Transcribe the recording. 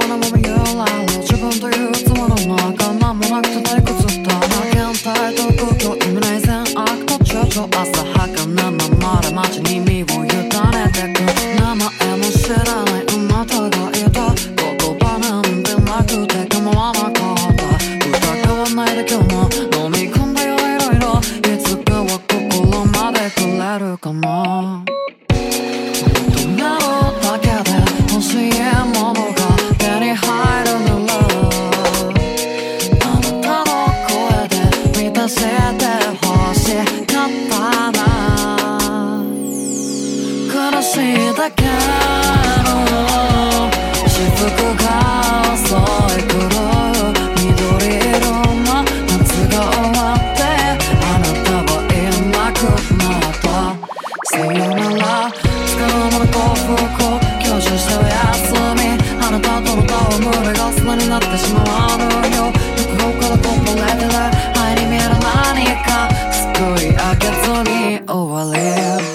なまま揺られ自分というつもりの中何もなくて退屈だな現代と空虚意味ない善悪と躊躇浅はかなままで街に身を委ねてく名前も知らないあなたがいた言葉なんてなくて構わなかった疑わないで今日も飲み込んだよいろいろいつかは心までくれるかな止めるだけで欲しいものが手に入るならあなたの声で満たして欲しかったな苦しいだけの私服が襲い来る緑色の夏が終わってあなたはいなくなったさよならつかの間の幸福を享受してお休みあなたとの戯れが砂になってしまわぬよ欲望からこぼれてる愛に見える何か救い上げずに終わり